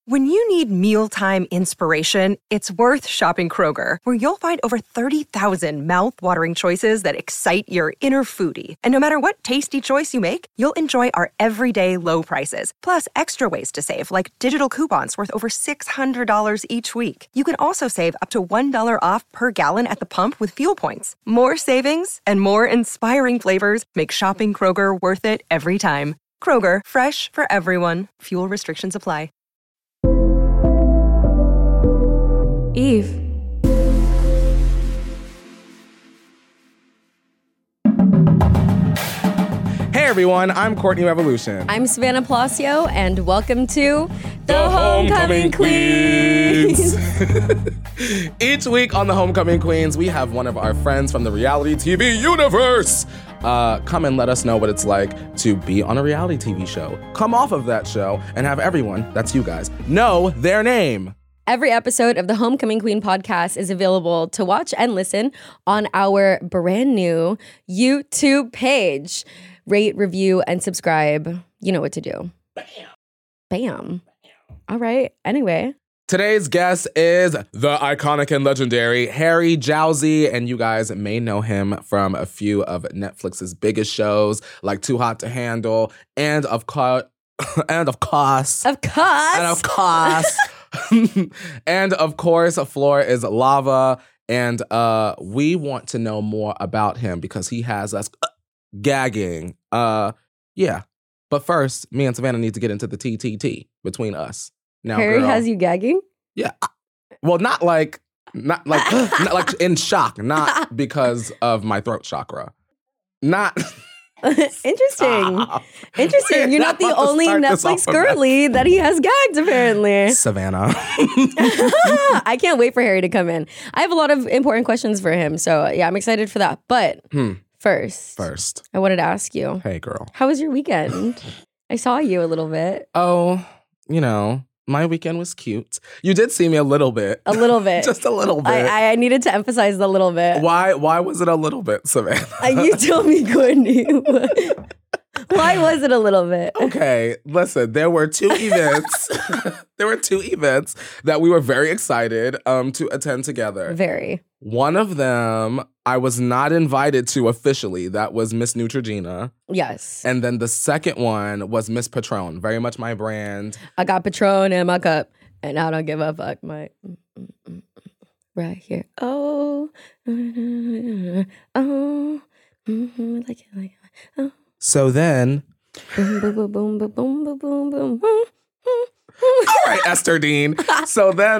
When you need mealtime inspiration, it's worth shopping Kroger, where you'll find over 30,000 mouth-watering choices that excite your inner foodie. And no matter what tasty choice you make, you'll enjoy our everyday low prices, plus extra ways to save, like digital coupons worth over $600 each week. You can also save up to $1 off per gallon at the pump with fuel points. More savings and more inspiring flavors make shopping Kroger worth it every time. Kroger, fresh for everyone. Fuel restrictions apply. Eve. Hey everyone, I'm Courtney Revolution. I'm Savannah Palacio, and welcome to The Homecoming Queens. Each week on The Homecoming Queens, we have one of our friends from the reality TV universe come and let us know what it's like to be on a reality TV show, come off of that show, and have everyone, that's you guys, know their name. Every episode of the Homecoming Queen podcast is available to watch and listen on our brand new YouTube page. Rate, review, and subscribe. You know what to do. Bam. All right. Anyway. Today's guest is the iconic and legendary Harry Jowsey, and you guys may know him from a few of Netflix's biggest shows, like Too Hot to Handle, and of course, and of course, Floor is Lava. And we want to know more about him because he has us gagging. Yeah. But first, me and Savannah need to get into the TTT between us. Now, Harry girl, has you gagging? Yeah. Well, not like not like in shock, not because of my throat chakra. Not Interesting. Interesting. You're not the about to only start this Netflix off girly that he has gagged, apparently. Savannah. I can't wait for Harry to come in. I have a lot of important questions for him. So, yeah, I'm excited for that. But first, I wanted to ask you. Hey, girl. How was your weekend? I saw you a little bit. Oh, you know, my weekend was cute. You did see me a little bit. A little bit. Just a little bit. I needed to emphasize the little bit. Why was it a little bit, Savannah? You told me, Courtney. Why was it a little bit? Okay, listen, there were two events. There were two events that we were very excited to attend together. Very. One of them I was not invited to officially. That was Miss Neutrogena. Yes. And then the second one was Miss Patron. Very much my brand. I got Patron in my cup, and I don't give a fuck. My right here. Oh, oh, like it. Oh. So then, Boom, boom, boom, boom, boom, boom, boom, boom, boom. all right, Esther Dean. So then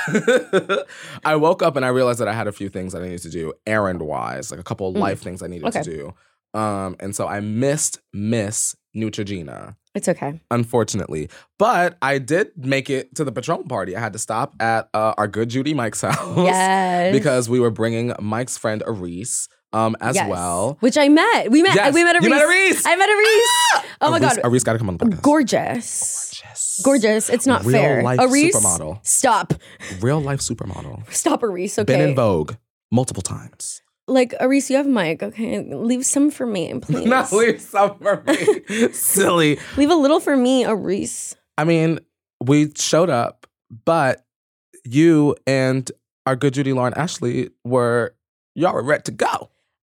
I woke up and I realized that I had a few things that I needed to do errand-wise, like a couple of life things I needed to do. And so I missed Miss Neutrogena. It's okay. Unfortunately. But I did make it to the Patron party. I had to stop at our good Judy Mike's house. Yes. Because we were bringing Mike's friend Arise as well. Which I met. We met. Yes. We met Arise. You met Arise. I met Arise. Oh my God. Arise got to come on the podcast. Gorgeous. It's not Real fair. life Arise, supermodel. stop. Real life supermodel. Stop, Arise. Okay. Been in Vogue multiple times. Like, Arise, you have Mike. Okay, leave some for me, please. Not leave some for me. Silly. Leave a little for me, Arise. I mean, we showed up, but you and our good Judy Lauren Ashley y'all were ready to go.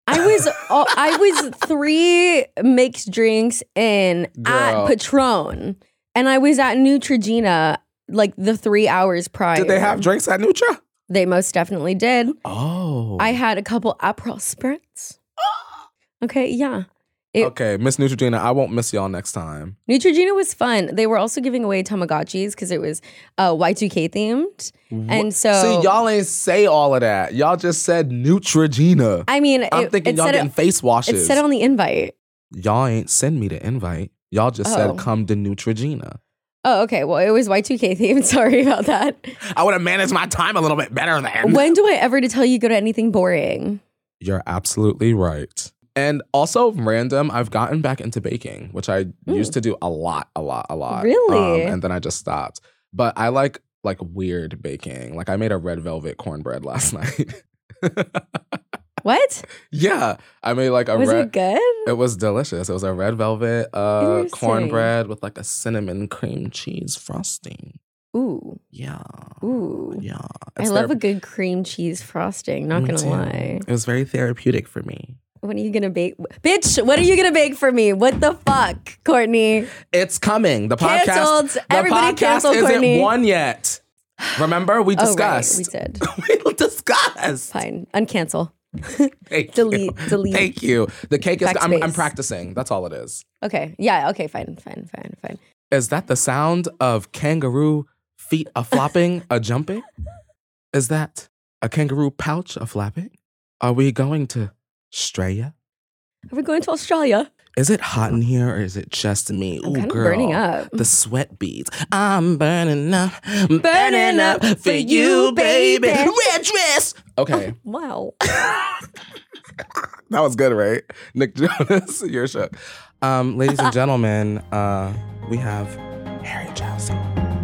I was 3 mixed drinks in at Patron, and I was at Neutrogena like the 3 hours prior. Did they have drinks at Nutra? They most definitely did. Oh. I had a couple Aperol spritz. Okay, yeah. Okay, Miss Neutrogena, I won't miss y'all next time. Neutrogena was fun. They were also giving away Tamagotchis because it was Y2K themed. And so... See, y'all ain't say all of that. Y'all just said Neutrogena. I mean, I'm thinking y'all getting face washes. It said on the invite. Y'all ain't send me the invite. Y'all just said come to Neutrogena. Oh, okay. Well, it was Y2K themed. Sorry about that. I would have managed my time a little bit better then. When do I ever to tell you go to anything boring? You're absolutely right. And also random, I've gotten back into baking, which I used to do a lot. Really? And then I just stopped. But I like weird baking. Like I made a red velvet cornbread last night. What? Yeah. I made like a Was it good? It was delicious. It was a red velvet cornbread with like a cinnamon cream cheese frosting. Ooh. Yeah. Ooh. Yeah. I love a good cream cheese frosting, not gonna lie. It was very therapeutic for me. When are you gonna bake? Bitch, what are you gonna bake for me? What the fuck, Courtney? It's coming. The Canceled. podcast. Everybody the podcast cancel isn't Courtney. one yet. Remember, we discussed. Oh, right. We did. We discussed. Fine. Uncancel. Thank Delete. you. Delete. Thank you. The cake is. I'm Backspace. practicing. That's all it is. Okay. Yeah. Okay. Fine. Is that the sound of kangaroo feet a flopping, a jumping? Is that a kangaroo pouch a flapping? Are we going to Australia? Are we going to Australia? Is it hot in here or is it just me? I'm Ooh, kind of girl, burning up. The sweat beads. I'm burning up for you, baby. Red dress. Okay. Wow. That was good, right? Nick Jonas, you're shook. Ladies and gentlemen, we have Harry Jowsey.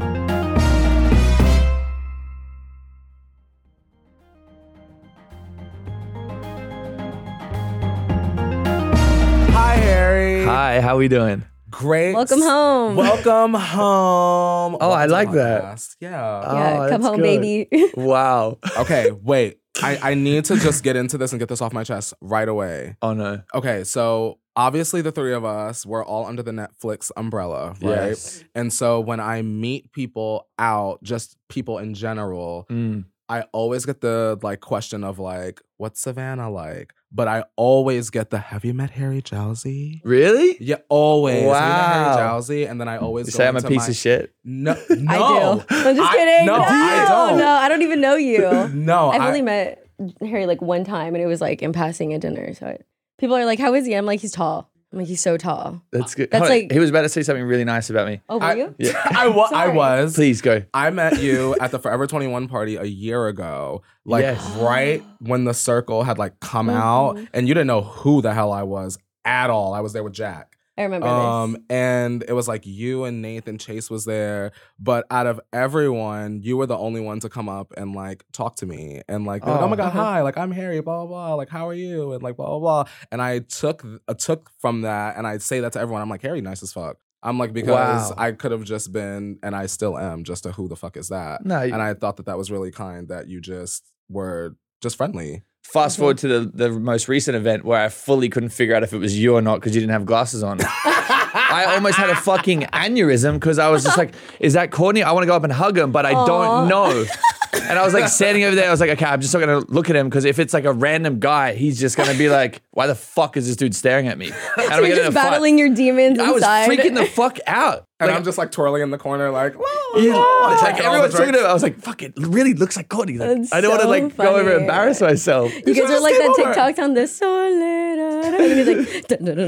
Hi, Harry. Hi, how we doing? Great. Welcome home. Welcome home. Oh, I like that. Podcast. Yeah. Yeah, Oh, come that's home, good. baby. Wow. Okay, wait. I need to just get into this and get this off my chest right away. Oh no. Okay, so obviously the three of us, we're all under the Netflix umbrella, right? Yes. And so when I meet people out, just people in general, I always get the question of what's Savannah like? But I always get the, have you met Harry Jowsey? Really? Yeah, always. Wow. Have you met Harry Jowsey? And then I always You go say I'm a into piece of shit? No, I do. I'm just kidding. No, I don't. No, I don't even know you. No, I've only met Harry one time, and it was in passing at dinner. So people are like, "How is he?" I'm like, "He's tall." I'm like, "He's so tall." That's good. That's Hold on, like- he was about to say something really nice about me. Oh, were you? Yeah. I was. Please go. I met you at the Forever 21 party a year ago, Yes. right when the circle had come out, and you didn't know who the hell I was at all. I was there with Jack. I remember this. And it was you and Nathan Chase was there, but out of everyone, you were the only one to come up and talk to me and be oh my god, hi, I'm Harry, blah blah blah, how are you, and blah blah blah. And I took from that, and I say that to everyone. I'm like, Harry, nice as fuck. I'm because Wow. I could have just been, and I still am, just a who the fuck is that? No, And I thought that was really kind that you just were just friendly. Fast forward to the most recent event where I fully couldn't figure out if it was you or not because you didn't have glasses on. I almost had a fucking aneurysm because I was just like, is that Courtney? I want to go up and hug him, but I don't know. And I was standing over there. I was like, okay, I'm just not going to look at him because if it's a random guy, he's just going to be like, why the fuck is this dude staring at me? And So you're just battling your demons I was inside. freaking the fuck out. And I'm just twirling in the corner Yeah, taking all everyone's the talking drinks. about it. I was like, fuck, it really looks like Courtney. That's I don't want to so go over funny. and embarrass myself. You guys are just like came that over. TikTok sound, the soledad. And he's like,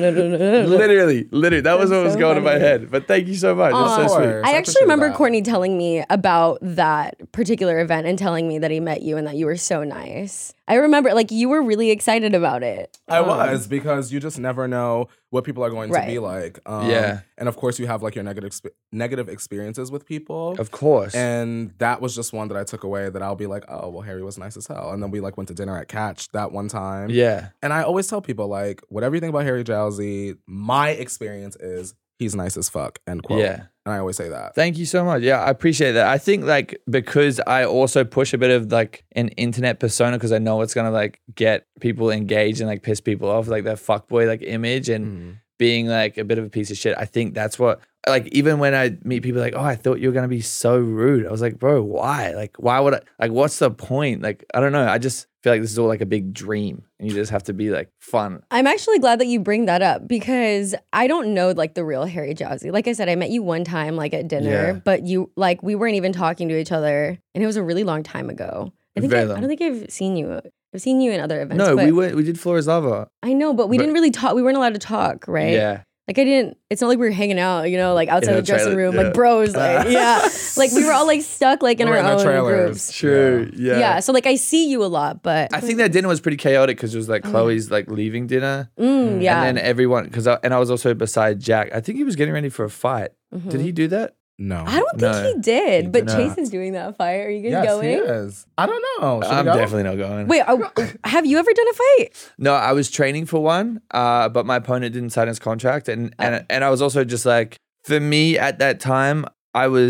Literally, that was what was so going in my funny. head. But thank you so much. Aw. That's so sweet. I I appreciate actually remember that. Courtney telling me about that particular event and telling me that he met you and that you were so nice. I remember, you were really excited about it. I was, because you just never know what people are going to be like. Yeah. And of course, you have your negative experiences with people. Of course. And that was just one that I took away, that I'll be like, oh, well, Harry was nice as hell. And then we went to dinner at Catch that one time. Yeah. And I always tell people, whatever you think about Harry Jowsey, my experience is he's nice as fuck, end quote. Yeah. And I always say that. Thank you so much. Yeah, I appreciate that. I think because I also push a bit of an internet persona because I know it's gonna get people engaged and piss people off, that fuckboy image and being a bit of a piece of shit. I think that's what even when I meet people oh, I thought you were gonna be so rude. I was like, bro, why? Why would I what's the point? I don't know. I just feel this is all a big dream and you just have to be fun. I'm actually glad that you bring that up because I don't know the real Harry Jowsey. Like I said, I met you one time at dinner, Yeah. but you we weren't even talking to each other, and it was a really long time ago. I don't think I've seen you. I've seen you in other events. No, but we did Flora's Lover. I know, but we didn't really talk. We weren't allowed to talk, right? Yeah. I didn't, it's not we were hanging out, outside In the a dressing trailer, room, yeah. bros, yeah. We were all stuck in We're our in our own trailers. groups. True. Yeah. Yeah. So I see you a lot, but I think that dinner was pretty chaotic because it was Chloe's leaving dinner. yeah. And then everyone, I was also beside Jack. I think he was getting ready for a fight. Did he do that? No. I don't think No. he did, but No. Chase is doing that fight. Are you guys Yes, going? he is. I don't know. Should we I'm go? definitely not going. Wait, have you ever done a fight? No, I was training for one, but my opponent didn't sign his contract. And I was also just for me at that time, I was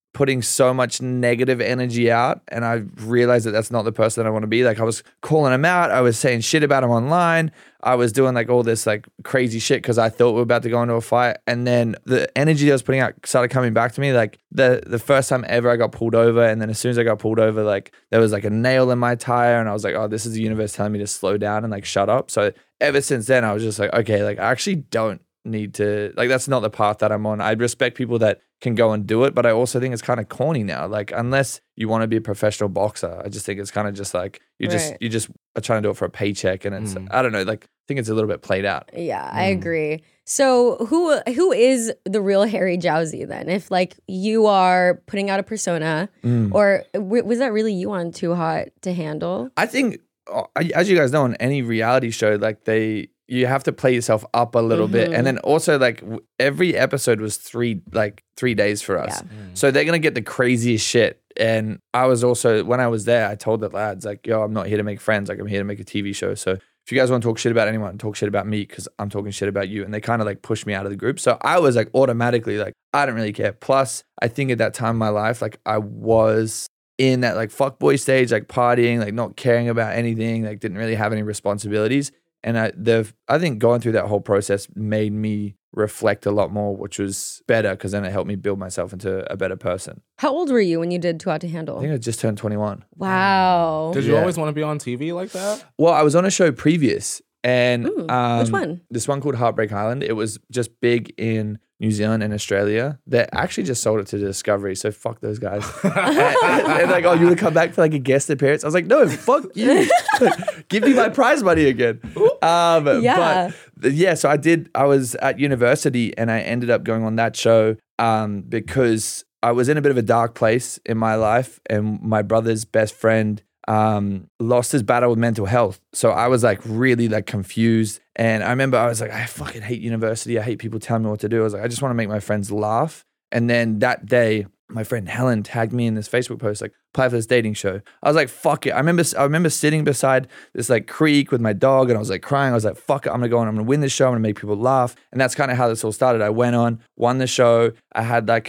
putting so much negative energy out, and I realized that that's not the person that I want to be. Like I was calling him out, I was saying shit about him online, I was doing like all this like crazy shit because I thought we were about to go into a fight, and then the energy I was putting out started coming back to me. Like the first time ever I got pulled over, and then as soon as I got pulled over, like there was like a nail in my tire, and I was like, oh, this is the universe telling me to slow down and like shut up. So ever since then I was just like, okay, like I actually don't need to, like that's not the path that I'm on. I respect people that can go and do it, but I also think it's kind of corny now. Like unless you want to be a professional boxer, I just think it's kind of just like you just are trying to do it for a paycheck, and it's I don't know, like I think it's a little bit played out. Yeah, I agree. So who is the real Harry Jowsey then? If like you are putting out a persona, or was that really you on Too Hot to Handle? I think, as you guys know, on any reality show, like you have to play yourself up a little bit. And then also like every episode was 3 days for us. Yeah. So they're going to get the craziest shit. And I was also, when I was there, I told the lads like, yo, I'm not here to make friends. Like I'm here to make a TV show. So if you guys want to talk shit about anyone, talk shit about me because I'm talking shit about you. And they kind of like pushed me out of the group. So I was like automatically like, I don't really care. Plus I think at that time in my life, like I was in that like fuckboy stage, like partying, like not caring about anything, like didn't really have any responsibilities. And I think going through that whole process made me reflect a lot more, which was better because then it helped me build myself into a better person. How old were you when you did Too Hot to Handle? I think I just turned 21. Wow. Did you always want to be on TV like that? Well, I was on a show previous, and which one? This one called Heartbreak Island. It was just big in New Zealand and Australia. They actually just sold it to Discovery, so fuck those guys. and like, oh, you want to come back for like a guest appearance? I was like, no, fuck you. Give me my prize money again. But so I was at university and I ended up going on that show because I was in a bit of a dark place in my life, and my brother's best friend lost his battle with mental health. So I was like really like confused. And I remember I was like, I fucking hate university. I hate people telling me what to do. I was like, I just want to make my friends laugh. And then that day, my friend Helen tagged me in this Facebook post, like, apply for this dating show. I was like, fuck it. I remember sitting beside this like creek with my dog, and I was like crying. I was like, fuck it. I'm going to go on. I'm going to win this show. I'm going to make people laugh. And that's kind of how this all started. I went on, won the show. I had like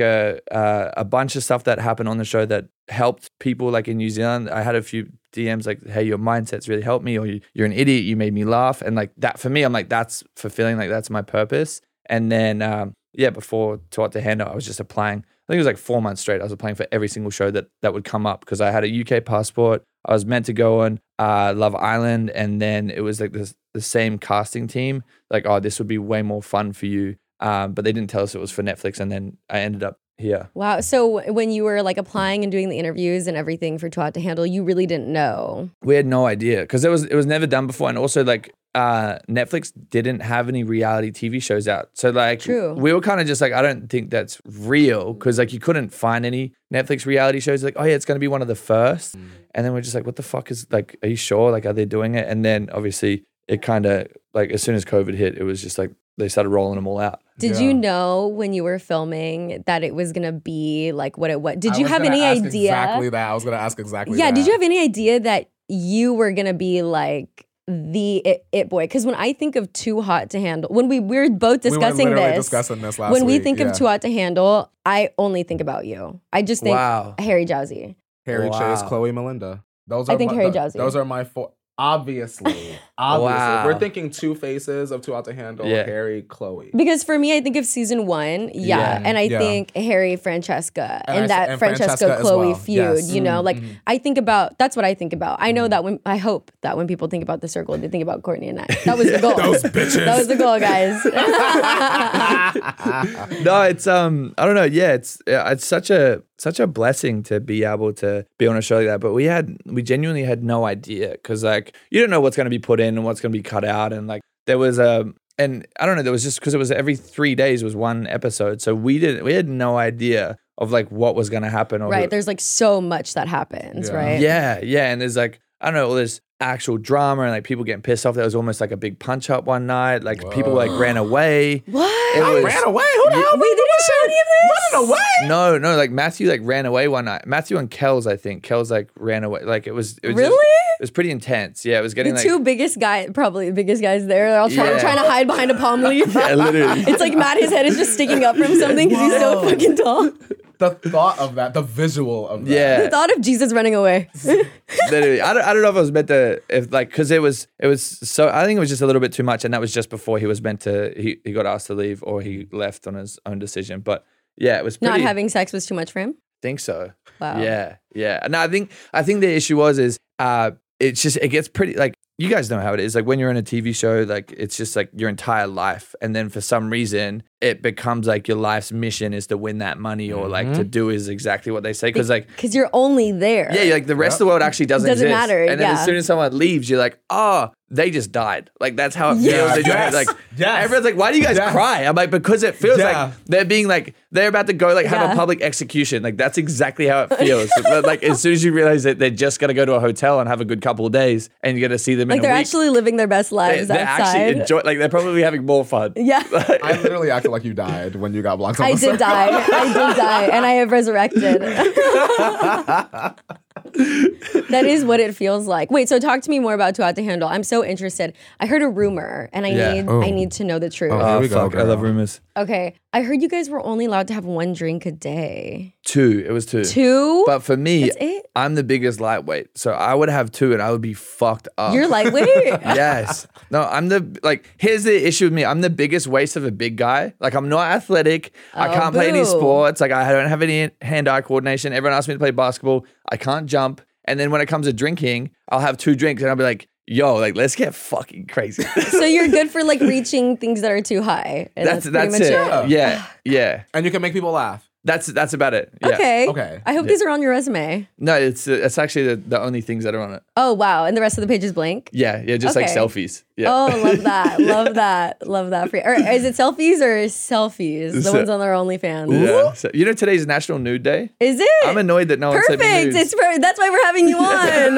a bunch of stuff that happened on the show that helped people like in New Zealand. I had a few DMs like, hey, your mindset's really helped me, or you're an idiot. You made me laugh. And like that for me, I'm like, that's fulfilling. Like that's my purpose. And then, before Too Hot to Handle, I was just applying. I think it was like 4 months straight. I was applying for every single show that would come up because I had a UK passport. I was meant to go on Love Island, and then it was like the same casting team. Like, oh, this would be way more fun for you. But they didn't tell us it was for Netflix, and then I ended up here. Wow. So when you were like applying and doing the interviews and everything for Too Hot to Handle, you really didn't know? We had no idea because it was never done before, and also like Netflix didn't have any reality TV shows out. So like True. We were kind of just like, I don't think that's real because like you couldn't find any Netflix reality shows. Like, oh yeah, it's going to be one of the first. And then we're just like, what the fuck is like, are you sure? Like, are they doing it? And then obviously it kind of like as soon as COVID hit, it was just like they started rolling them all out. Did you know when you were filming that it was going to be like what it was? Did you have any idea? Exactly that. I was going to ask exactly that. Yeah. Did you have any idea that you were going to be like the it boy? Because when I think of Too Hot to Handle, when we were both discussing discussing this last when we week, think of Too Hot to Handle, I only think about you. I just think Harry Jowsey. Harry, Chase, Chloe, Melinda. Harry Jowsey. Those are my four. Obviously. Wow. We're thinking two faces of Too Hot to Handle, Harry, Chloe. Because for me, I think of season 1, and I think Harry, Francesca, and that Francesca Chloe well. feud, yes. you know, like I think about, that's what I think about. I know that I hope that when people think about The Circle, they think about Courtney and I. That was the goal. Those bitches. That was the goal, guys. No, it's, I don't know. Yeah, it's such a blessing to be able to be on a show like that. But we genuinely had no idea because like you don't know what's going to be put in and what's going to be cut out. And like there was and I don't know, there was just because it was every 3 days was one episode. So we had no idea of like what was going to happen. Right. There's like so much that happens, right? Yeah. Yeah. And there's like, I don't know, all this actual drama and like people getting pissed off. There was almost like a big punch up one night. Like people like ran away. What? I ran away? Who the hell? Wait, they didn't show any of this? Running away? No, like Matthew like ran away one night. Matthew and Kells, I think. Kells like ran away. Like it was really? It was pretty intense. Yeah, it was getting the like two biggest guys, probably the biggest guys there. They're all trying to hide behind a palm leaf. Yeah, literally. It's like Matt, his head is just sticking up from something because he's so fucking tall. The thought of that, the visual of that. Yeah. The thought of Jesus running away. Literally, I don't know if I was meant to, because it was so, I think it was just a little bit too much, and that was just before he was meant to, he got asked to leave, or he left on his own decision. But yeah, it was pretty. Not having sex was too much for him? Think so. Wow. Yeah. No, I think the issue is it's just, it gets pretty, like, you guys know how it is. Like when you're in a TV show, like it's just like your entire life. And then for some reason, it becomes like your life's mission is to win that money or like to do is exactly what they say. Because you're only there. Yeah, like the rest of the world actually doesn't exist. Matter. And then as soon as someone leaves, you're like, oh, they just died. Like that's how it feels. Yes. Like everyone's like, why do you guys cry? I'm like, because it feels like they're being like, they're about to go like have a public execution. Like that's exactly how it feels. Like as soon as you realize that they're just gonna go to a hotel and have a good couple of days and you're gonna see them in a week. Like they're actually living their best lives they're outside. actually like they're probably having more fun. Yeah. I literally acted like you died when you got blocked on I the did die, and I have resurrected. That is what it feels like. Wait, so talk to me more about Too Hot to Handle. I'm so interested. I heard a rumor, and I need to know the truth. Here we go, Fuck, I love rumors. Okay, I heard you guys were only allowed to have one drink a day. 2. It was 2. 2? But for me, That's it? I'm the biggest lightweight. So I would have 2 and I would be fucked up. You're lightweight? Yes. No, here's the issue with me. I'm the biggest waste of a big guy. Like, I'm not athletic. I can't play any boo. sports. Like, I don't have any hand-eye coordination. Everyone asks me to play basketball. I can't jump. And then when it comes to drinking, I'll have 2 drinks and I'll be like, yo, like, let's get fucking crazy. So you're good for like reaching things that are too high. And that's pretty much it. Yeah. And you can make people laugh. That's about it. Yeah. Okay. I hope these are on your resume. No, it's actually the only things that are on it. Oh, wow. And the rest of the page is blank? Yeah, just like selfies. Yeah. Oh, love that. Love that. For you. Or is it selfies or selfies? The ones on their OnlyFans. Yeah. So, today's National Nude Day? Is it? I'm annoyed that no one sent me nudes. That's why we're having you on.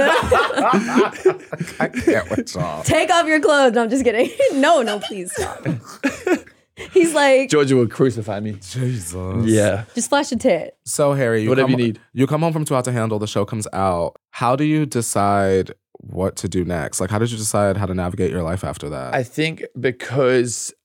I can't wait, y'all. Take off your clothes. No, I'm just kidding. No, please stop. He's like, Georgia will crucify me. Jesus. Yeah. just flash a tit. So, Harry, Whatever you need. You come home from Too Hot to Handle, the show comes out. How do you decide what to do next? Like, how did you decide how to navigate your life after that? I think because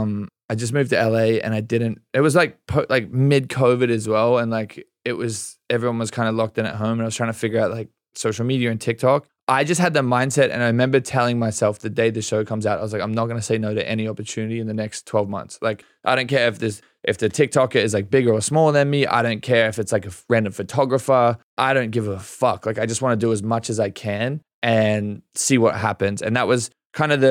I just moved to LA and it was like mid-COVID as well. And like everyone was kind of locked in at home and I was trying to figure out like social media and TikTok. I just had the mindset and I remember telling myself the day the show comes out, I was like, I'm not going to say no to any opportunity in the next 12 months. Like, I don't care if the TikToker is like bigger or smaller than me. I don't care if it's like a random photographer. I don't give a fuck. Like, I just want to do as much as I can and see what happens. And that was kind of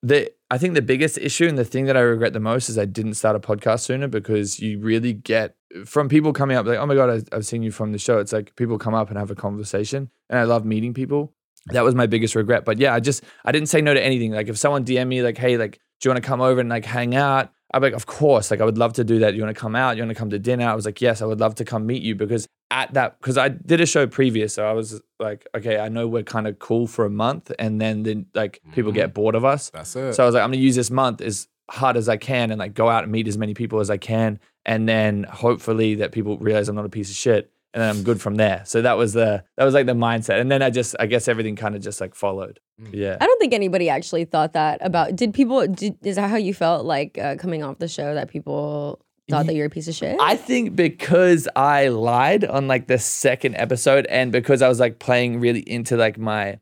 I think the biggest issue and the thing that I regret the most is I didn't start a podcast sooner because you really get from people coming up like, oh my God, I've seen you from the show. It's like people come up and have a conversation and I love meeting people. That was my biggest regret. But yeah, I didn't say no to anything. Like if someone DM me like, hey, like, do you want to come over and like hang out? I'd be like, of course. Like I would love to do that. You want to come out? You want to come to dinner? I was like, yes, I would love to come meet you because because I did a show previous. So I was like, okay, I know we're kind of cool for a month and then like people get bored of us. That's it. So I was like, I'm going to use this month as hard as I can and like go out and meet as many people as I can. And then hopefully that people realize I'm not a piece of shit. And then I'm good from there. So that was like the mindset. And then I guess everything kind of just like followed. Yeah. I don't think anybody actually thought that about, is that how you felt like coming off the show that people thought that you're a piece of shit? I think because I lied on like the second episode and because I was like playing really into like my,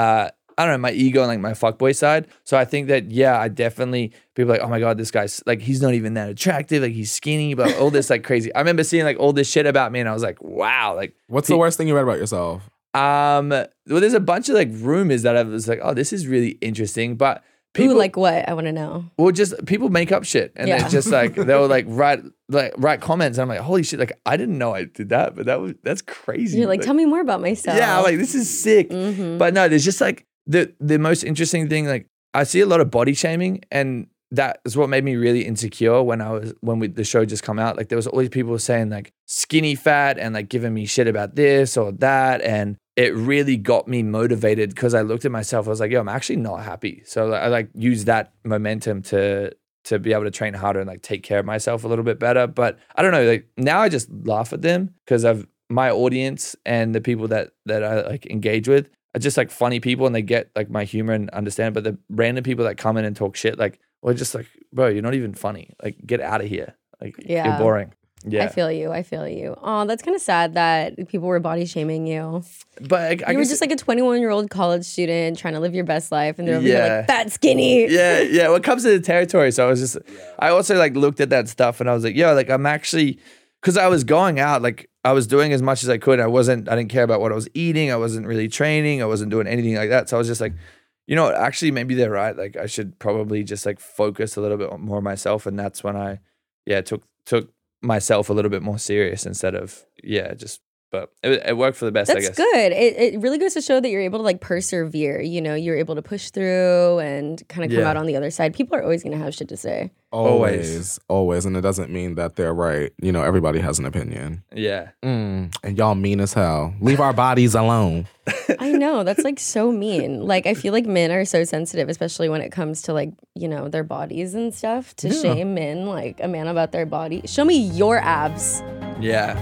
I don't know, my ego and like my fuckboy side. So I think that, yeah, I definitely, people are like, oh my God, this guy's like, he's not even that attractive. Like he's skinny, but all this like crazy. I remember seeing like all this shit about me and I was like, wow. Like, what's the worst thing you read about yourself? Well, there's a bunch of like rumors that I was like, oh, this is really interesting. But people, ooh, like what? I want to know. Well, just people make up shit. And they're just like, they'll like write comments. And I'm like, holy shit. Like, I didn't know I did that, but that's crazy. You're like, tell me more about myself. Yeah. Like, this is sick. Mm-hmm. But no, there's just like, the most interesting thing, like I see a lot of body shaming and that is what made me really insecure when the show just come out. Like there was always people saying like skinny fat and like giving me shit about this or that. And it really got me motivated because I looked at myself. I was like, yo, I'm actually not happy. So I like use that momentum to be able to train harder and like take care of myself a little bit better. But I don't know, like now I just laugh at them because my audience and the people that I like engage with are just like funny people and they get like my humor and understand. But the random people that come in and talk shit, like, we're just like, bro, you're not even funny. Like, get out of here. Like, you're boring. Yeah. I feel you. Oh, that's kind of sad that people were body shaming you. But I You were guess- just like a 21-year-old college student trying to live your best life, and they're over here Yeah. like fat, skinny. yeah. When it comes to the territory, so I was just, I also like looked at that stuff and I was like, yo, like I'm actually, because I was going out, like I was doing as much as I could. I didn't care about what I was eating. I wasn't really training. I wasn't doing anything like that. So I was just like, you know what, actually maybe they're right. Like I should probably just like focus a little bit more on myself. And that's when I, took myself a little bit more serious instead of, but it worked for the best, I That's guess. good. It really goes to show that you're able to like persevere. You know, you're able to push through and kind of come Yeah. out on the other side. People are always going to have shit to say. Always. And it doesn't mean that they're right. You know, everybody has an opinion. Yeah. And y'all mean as hell. Leave our bodies alone. I know. That's like so mean. Like, I feel like men are so sensitive, especially when it comes to like, you know, their bodies and stuff, to shame men, like a man about their body. Show me your abs. Yeah.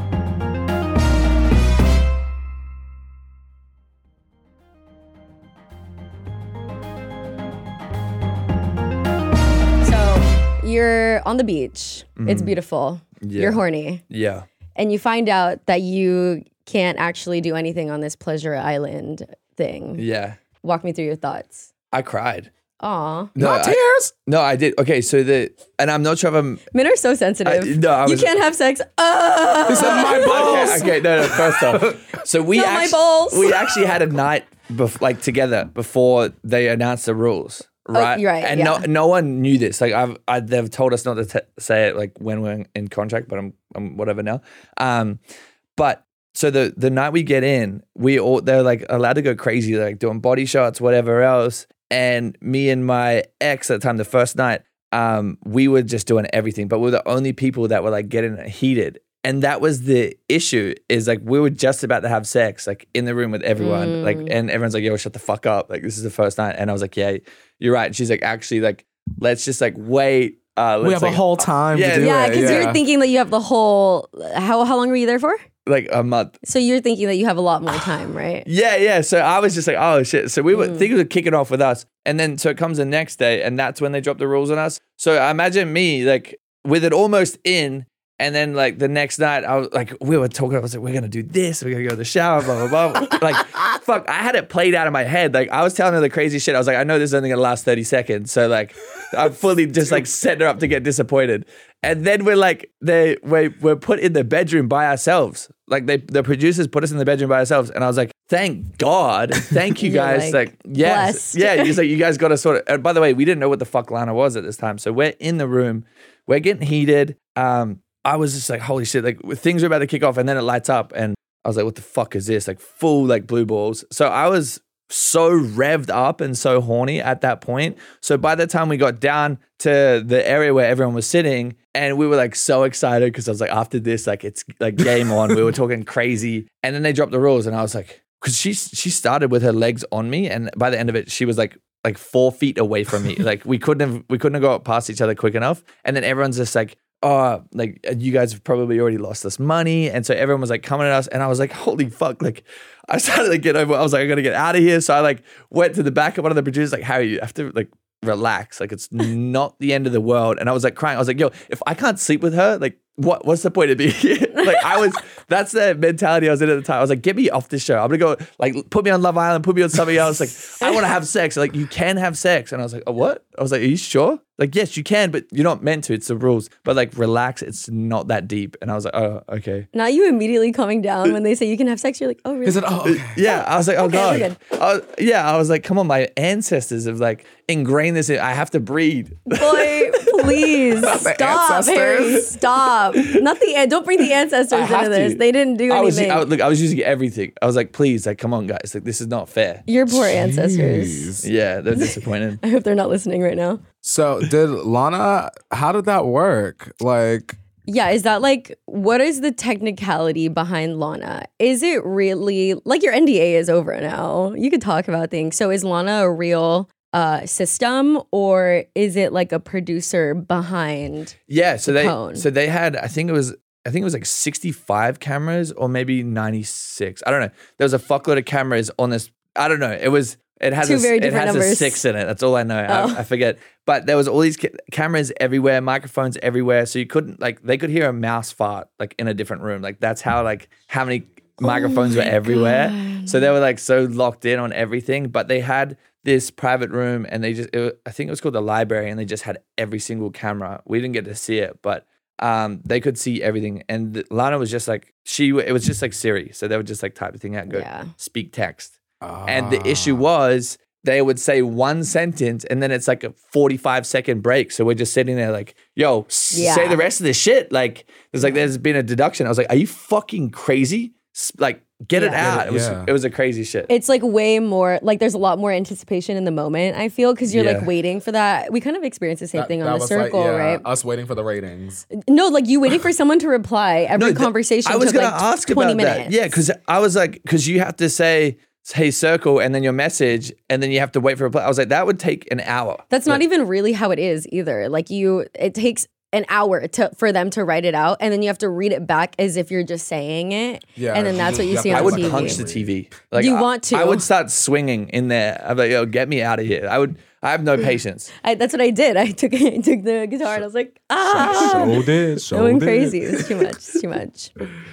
So you're on the beach. It's beautiful. Yeah. You're horny. Yeah. And you find out that you can't actually do anything on this pleasure island thing. Yeah. Walk me through your thoughts. I cried. Aw. No, Not tears. No, I did. Okay, so and I'm not sure if I'm. Men are so sensitive. I you was- can't have sex. Ah! He said my balls. Okay, no. First off, so we Not my actually, balls. we actually had a night together before they announced the rules, right? you're right, And yeah. no one knew this. Like they've told us not to say it like when we're in contract, but I'm whatever now. But so the night we get in, they're like allowed to go crazy, like doing body shots, whatever else. And me and my ex at the time, the first night, we were just doing everything, but we were the only people that were like getting heated. And that was the issue, is like we were just about to have sex, like in the room with everyone, like, and everyone's like, yo, shut the fuck up. Like, this is the first night. And I was like, yeah, you're right. And she's like, actually, like, let's just like wait. We have a whole time Yeah, to do Yeah, it. because you're thinking that you have the whole. How long were you there for? like a month. So you're thinking that you have a lot more time, right? Yeah. So I was just like, oh shit. So things were kicking off with us. And then so it comes the next day, and that's when they drop the rules on us. So I imagine me like with it almost in, and then like the next night I was like, we were talking, I was like, we're gonna do this, we're gonna go to the shower, blah, blah, blah. Like, fuck, I had it played out in my head. Like I was telling her the crazy shit. I was like, I know this is only gonna last 30 seconds. So like I'm fully just like setting her up to get disappointed. And then we're like, we're put in the bedroom by ourselves. Like the producers put us in the bedroom by ourselves. And I was like, thank God. Thank you You're guys. like, yes. blessed. Yeah. He's like, you guys got to sort of, and by the way, we didn't know what the fuck Lana was at this time. So we're in the room, we're getting heated. I was just like, holy shit, like things are about to kick off, and then it lights up. And I was like, what the fuck is this? Like full like blue balls. So I was so revved up and so horny at that point. So by the time we got down to the area where everyone was sitting, and we were like so excited because I was like, after this, like it's like game on. We were talking crazy. And then they dropped the rules, and I was like, because she started with her legs on me, and by the end of it, she was like 4 feet away from me. Like we couldn't have got past each other quick enough. And then everyone's just like, oh, like you guys have probably already lost this money. And so everyone was like coming at us, and I was like, holy fuck. Like I started to get over, I was like, I gotta get out of here. So I like went to the back of one of the producers, like, Harry, you have to like relax. Like it's not the end of the world. And I was like crying. I was like, yo, if I can't sleep with her, like what's the point of being here? Like that's the mentality I was in at the time. I was like, get me off this show. I'm gonna go like put me on Love Island, put me on something else. Like I want to have sex. Like you can have sex. And I was like, oh, what? I was like, are you sure? Like, yes, you can, but you're not meant to. It's the rules. But like, relax. It's not that deep. And I was like, oh, okay. Not you immediately coming down when they say you can have sex. You're like, oh, really? He said, oh, okay. Yeah, I was like, oh Okay, we're God. good. I was like, come on, my ancestors have like ingrained this in. I have to breed. Boy, please stop, ancestors. Harry. Stop. Not the don't bring the ancestors into have this. to. They didn't do anything. I was using everything. I was like, please, like, come on, guys. Like, this is not fair. Your poor ancestors. Jeez. Yeah, they're disappointed. I hope they're not listening right now. So did Lana, how did that work? Like, Yeah, is that like, what is the technicality behind Lana? Is it really, like your NDA is over now. You could talk about things. So is Lana a real system, or is it like a producer behind? Yeah, so cone. they had, I think it was like 65 cameras or maybe 96. I don't know. There was a fuckload of cameras on this. I don't know. It was It has Two very it different has a numbers. 6 in it. That's all I know. Oh. I forget. But there was all these cameras everywhere, microphones everywhere. So you couldn't they could hear a mouse fart like in a different room. Like that's how many microphones were everywhere. God. So they were like so locked in on everything. But they had this private room, and I think it was called the library, and they just had every single camera. We didn't get to see it, but they could see everything. And Lana was just like it was just like Siri. So they would just like type the thing out and go speak text. And the issue was they would say one sentence and then it's like a 45-second break. So we're just sitting there like, yo, say the rest of this shit. Like, there's been a deduction. I was like, are you fucking crazy? Like, get it out. It was a crazy shit. It's like way more, like there's a lot more anticipation in the moment, I feel, because you're like waiting for that. We kind of experienced the same thing on The Circle, right? Us waiting for the ratings. No, like you waiting for someone to reply. Every conversation I was took gonna like ask 20 about minutes. that. Yeah, because I was like, because you have to say, hey, Circle, and then your message, and then you have to wait for a reply. I was like, that would take an hour. That's not even really how it is either. Like it takes an hour for them to write it out, and then you have to read it back as if you're just saying it. Yeah, and then that's what you see on I would TV. punch the TV. Like, you want to? I would start swinging in there. I'm like, yo, get me out of here. I have no patience. That's what I did. I took the guitar and I was like, going crazy. It's too much. It's too much.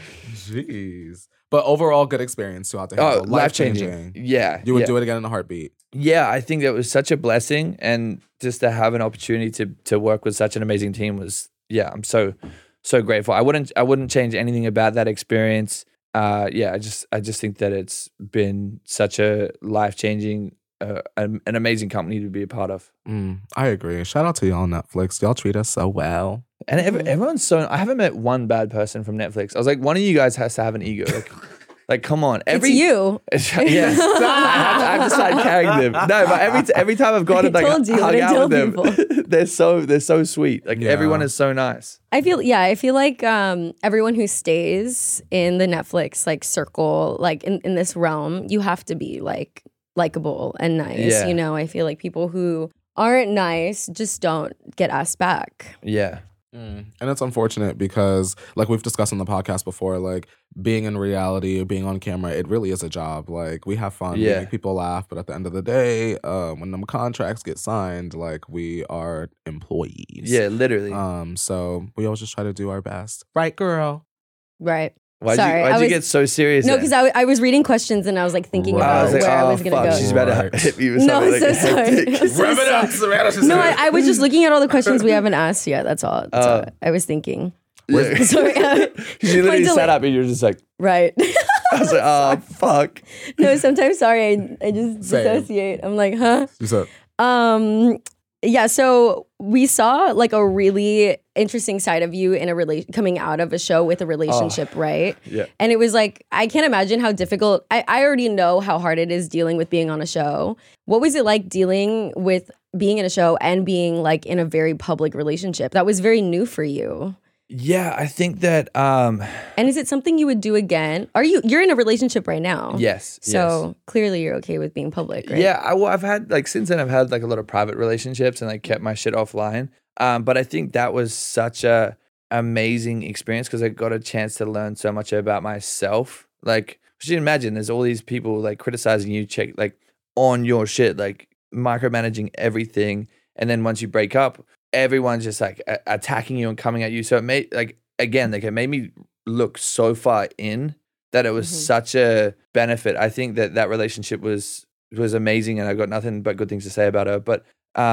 Jeez. But overall, good experience throughout the whole life-changing. Yeah. You would do it again in a heartbeat. Yeah, I think that was such a blessing, and just to have an opportunity to work with such an amazing team was, I'm so grateful. I wouldn't change anything about that experience. I just think that it's been such a life-changing, an amazing company to be a part of. I agree. Shout out to y'all on Netflix. Y'all treat us so well. And everyone's I haven't met one bad person from Netflix. I was like, one of you guys has to have an ego. Like come on. It's you. Yes. I have to start carrying them. No, but every time I've gone and like hung out with them, they're so sweet. Like everyone is so nice. I feel like everyone who stays in the Netflix like circle, like in this realm, you have to be like likable and nice. Yeah. You know, I feel like people who aren't nice just don't get asked back. Yeah. And it's unfortunate because, like we've discussed on the podcast before, like being in reality or being on camera, it really is a job. Like we have fun, we make people laugh, but at the end of the day, when the contracts get signed, like we are employees. Yeah, literally. So we always just try to do our best. Right, girl? Right. Why'd you get so serious? No, because I was reading questions and I was like thinking about where I was going to go. She's about to hit me with no, something. I'm so sorry. No, I was just looking at all the questions we haven't asked yet. That's all. I was thinking. Sorry. You literally sat up and you're just like, right. I was like, oh, fuck. No, sometimes, sorry, I just dissociate. I'm like, huh? What's up? Yeah, so we saw like a really interesting side of you in coming out of a show with a relationship, right? Yeah. And it was like, I can't imagine how difficult, I already know how hard it is dealing with being on a show. What was it like dealing with being in a show and being like in a very public relationship? That was very new for you. Yeah, I think that. And is it something you would do again? You're in a relationship right now? Yes. So clearly you're okay with being public, right? Yeah, I've had like since then I've had like a lot of private relationships and like kept my shit offline. But I think that was such a amazing experience because I got a chance to learn so much about myself. Like, you can imagine there's all these people like criticizing you, like on your shit, like micromanaging everything, and then once you break up, everyone's just like attacking you and coming at you. So it made it made me look so far in that it was such a benefit. I think that relationship was amazing, and I got nothing but good things to say about her. But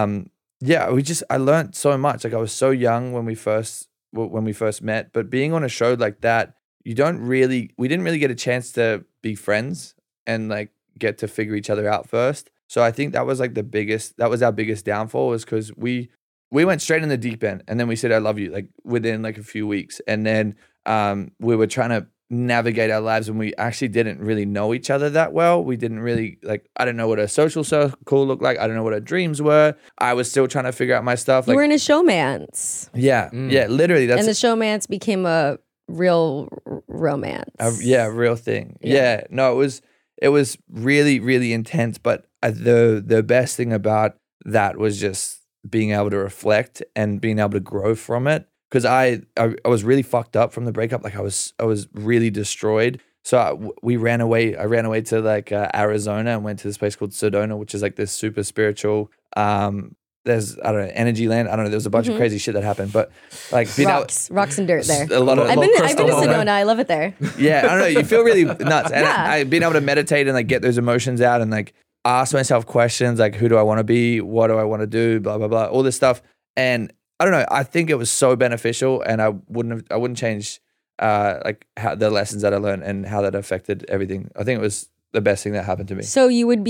I learned so much. Like I was so young when we first met, but being on a show like that, we didn't really get a chance to be friends and like get to figure each other out first. So I think that was like our biggest downfall, was because we went straight in the deep end, and then we said, I love you, like within like a few weeks. And then we were trying to navigate our lives, and we actually didn't really know each other that well. We didn't really I don't know what a social circle looked like. I don't know what our dreams were. I was still trying to figure out my stuff. You were in a showmance. Yeah. Yeah, literally. And the showmance became a real romance. Real thing. Yeah. No, it was really, really intense. But the best thing about that was just being able to reflect and being able to grow from it. Because I was really fucked up from the breakup. Like I was really destroyed. So we ran away. I ran away to like Arizona and went to this place called Sedona, which is like this super spiritual. There's I don't know, energy land. I don't know. There was a bunch of crazy shit that happened, but like being rocks and dirt there. a lot of I've been to Sedona. I love it there. yeah, I don't know. You feel really nuts, and Yeah. I being able to meditate and like get those emotions out and like ask myself questions like, who do I want to be? What do I want to do? Blah blah blah. All this stuff, and I don't know. I think it was so beneficial, and I wouldn't change like how the lessons that I learned and how that affected everything. I think it was the best thing that happened to me. So you would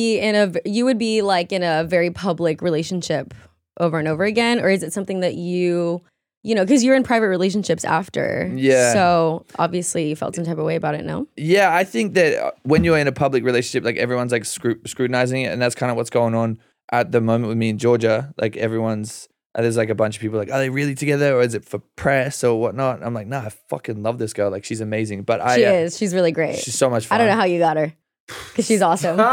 be like in a very public relationship over and over again, or is it something that you know, because you're in private relationships after. Yeah. So obviously you felt some type of way about it, no? Yeah, I think that when you're in a public relationship, like everyone's like scrutinizing it, and that's kind of what's going on at the moment with me in Georgia. Like everyone's, there's like a bunch of people like, are they really together or is it for press or whatnot? I'm like, nah, I fucking love this girl. Like she's amazing. But She is. She's really great. She's so much fun. I don't know how you got her. Because she's awesome. No,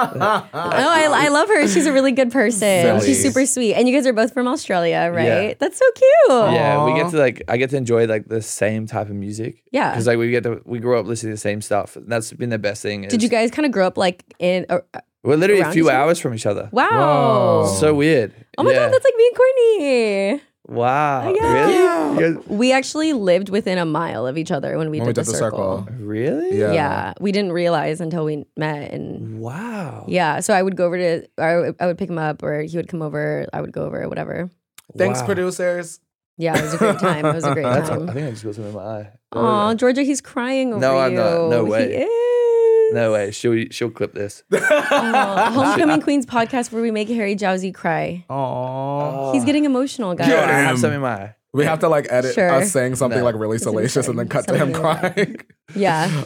I love her. She's a really good person. Silly. She's super sweet. And you guys are both from Australia, right? Yeah. That's so cute. Yeah, we Aw. get to like, I get to enjoy like the same type of music. Yeah. Because like we grew up listening to the same stuff. That's been the best thing. Did you guys kind of grow up like in... We're literally a around few each other? hours from each other. wow. Whoa. So weird. Oh my Yeah. God, that's like me and Courtney. Wow. Yeah. Really? You guys, We actually lived within a mile of each other when we did the circle. really? Yeah. Yeah. We didn't realize until we met. And Wow. yeah, so I would go over to... I would pick him up, or he would come over. I would go over, whatever. Thanks, Wow. producers. Yeah, it was a great time. It was a great I time. think I just got something in my eye. Aw, Georgia, he's crying over No, I'm you. not. No way. He is. No way. She'll clip this. Homecoming Queens podcast where we make Harry Jowsey cry. Aww. He's getting emotional, guys. Get I have him. something in my eye. We have to like edit Sure. us saying something No. like really salacious and then cut to him Something like crying. Yeah.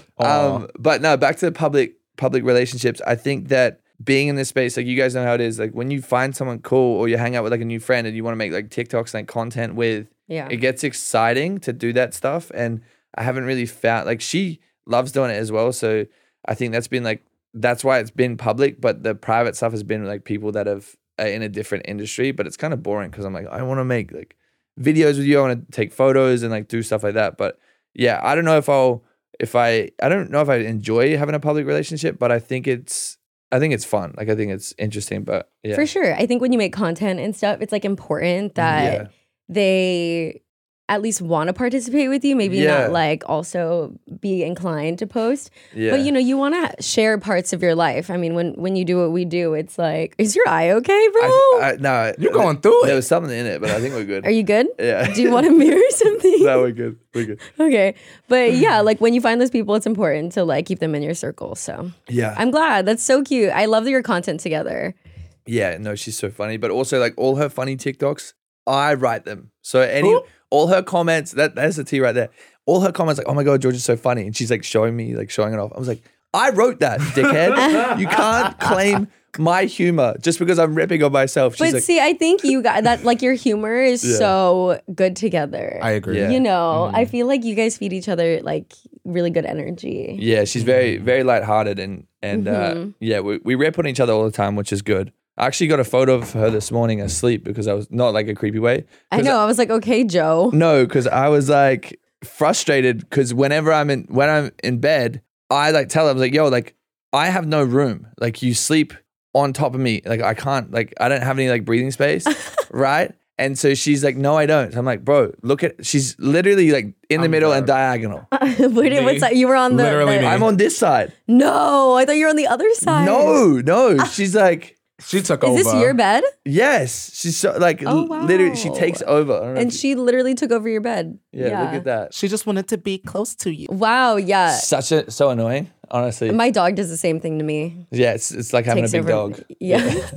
But no, back to the public relationships. I think that being in this space, like you guys know how it is. Like when you find someone cool or you hang out with like a new friend and you want to make like TikToks and like content with, Yeah. it gets exciting to do that stuff. And I haven't really found like she loves doing it as well. So I think that's been like that's why it's been public. But the private stuff has been like people that have in a different industry. But it's kind of boring because I'm like I want to make like videos with you. I want to take photos and like do stuff like that. But yeah, I don't know if I don't know if I enjoy having a public relationship, but I think it's fun. Like I think it's interesting, but yeah. For sure. I think when you make content and stuff, it's like important that Yeah. they at least want to participate with you, maybe Yeah. not like also be inclined to post. Yeah. But you know, you want to share parts of your life. I mean, when you do what we do, it's like, is your eye okay, bro? No, You're going through There it. was something in it, but I think we're good. Are you good? Yeah. Do you want to mirror something? No, we're good. We're good. Okay. But yeah, like when you find those people, it's important to like keep them in your circle. So Yeah. I'm glad. That's so cute. I love your content together. Yeah, no, she's so funny. But also like all her funny TikToks, I write them. So Who? all her comments, that's the T right there. All her comments like, oh my God, George is so funny. And she's like showing it off. I was like, I wrote that, dickhead. You can't claim my humor just because I'm ripping on myself. She's But like, see, I think you got that, like your humor is Yeah. so good together. I agree. Yeah. You know, I feel like you guys feed each other like really good energy. yeah, she's very, very lighthearted and yeah, we rip on each other all the time, which is good. I actually got a photo of her this morning asleep because I was not like a creepy way. I know. I was like, okay, Joe. No, because I was like frustrated because when I'm in bed, I like tell her, I was like, yo, like I have no room. Like you sleep on top of me. Like I can't, like I don't have any like breathing space. Right. And so she's like, no, I don't. So I'm like, bro, look at, she's literally like in the I'm middle dead. and diagonal. Wait, what's that? You were on the. Literally me. I'm on this side. No, I thought you were on the other side. No. She's like, She took Is over. this your bed? yes. She's so like, Oh, literally, she wow. takes over. I don't know And if she literally took over your bed. yeah, look at that. She just wanted to be close to you. Wow. Yeah. So annoying, honestly. My dog does the same thing to me. Yeah, it's like having a Takes big over- dog. Yeah.